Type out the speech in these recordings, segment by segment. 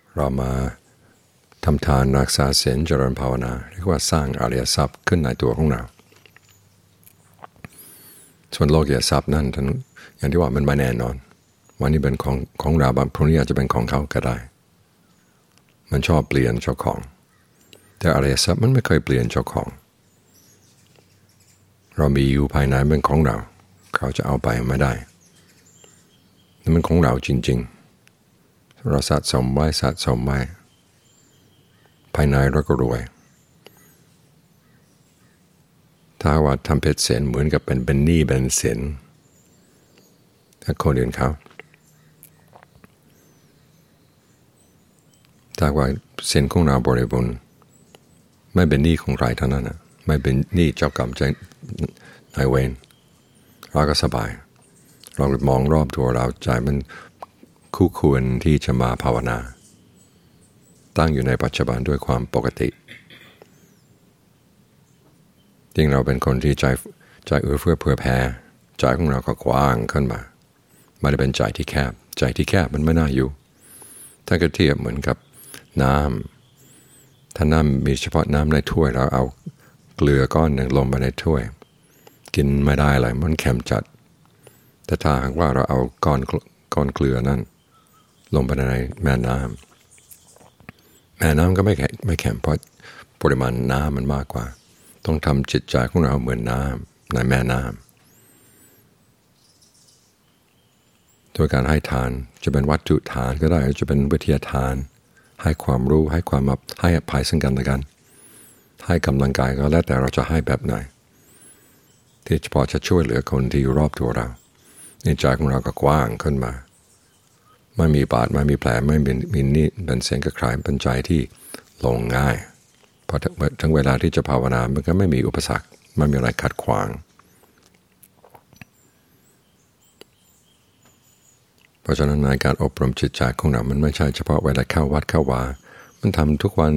เรามาทำทานรักษาศีลเจริญภาวนาเรียกว่าสร้างอริยทรัพย์ขึ้นในตัวของเราส่วนโลกียทรัพย์นั่นอย่างที่ว่ามันไม่แน่นอนวันนี้เป็นของเราบางพรุ่งนี้อาจจะเป็นของเขาก็ได้มันชอบเปลี่ยนเจ้าของแต่อริยทรัพย์มันไม่เคยเปลี่ยนเจ้าของเรามีอยู่ภายในเป็นของเราเขาจะเอาไปไม่ได้นี่มันของเราจริงๆเราสะสมไว้ภายในเราก็รวยถ้าว่าทำเพชรเสนเหมือนกับเป็นหนี้เป็นสินถ้าคนอื่นเขาถ้าว่าสินของเราบริบูรณ์ไม่เป็นหนี้ของใครเท่านั้นนะไม่เป็นหนี้เจ้ากรรมนายเวรเราก็สบายเรามองรอบตัวเราใจมันคู่ควรที่จะมาภาวนาตั้งอยู่ในปัจจุบันด้วยความปกติจริงเราเป็นคนที่ใจเอื้อเฟื้อเผื่อแผ่ใจของเราก็กว้างขึ้นมาไม่ได้เป็นใจที่แคบมันไม่น่าอยู่ถ้าก็เทียบเหมือนกับน้ำถ้าน้ำมีเฉพาะน้ำในถ้วยเราเอาเกลือก้อนหนึ่งลงไปในถ้วยกินไม่ได้เลยมันเค็มจัดแต่ถ้าหากว่าเราเอาก้อนเกลือนั้นลงไปในแม่น้ำก็ไม่เค็มเพราะปริมาณน้ำมันมากกว่าต้องทำจิตใจของเราเหมือนน้ำในแม่น้ำโดยการให้ทานจะเป็นวัตถุทานก็ได้จะเป็นวิทยาทานให้ความรู้ให้ให้อภัยซึ่งกันและกันให้กำลังกายก็แล้วแต่เราจะให้แบบไหนที่พอจะช่วยเหลือคนที่อยู่รอบตัวเราในใจของเราก็กว้างขึ้นมาไม่มีบาดไม่มีแผลไม่มีนี่เป็นเสียงกระคายเป็นใจที่ลงง่ายพอถึงเวลาที่จะภาวนามันก็ไม่มีอุปสรรคไม่มีอะไรขัดขวางเพราะฉะนั้นในการอบรมจิตใจของเรามันไม่ใช่เฉพาะเวลาเข้าวัดเข้าวามันทำทุกวัน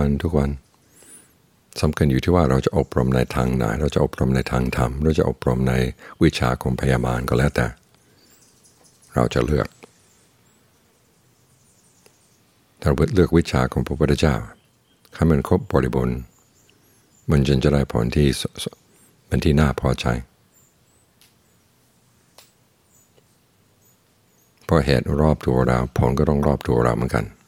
สำคัญอยู่ที่ว่าเราจะอบรมในทางไหนเราจะอบรมในทางธรรมเราจะอบรมในวิชาของพยาบาลก็แล้วแต่เราจะเลือกถ้าเราเลือกวิชาของพระพุทธเจ้าให้มันครบบริบูรณ์มันจึงจะได้ผลที่เป็นที่น่าพอใจเพราะเหตุรอบตัวเราผลก็ต้องรอบตัวเราเหมือนกัน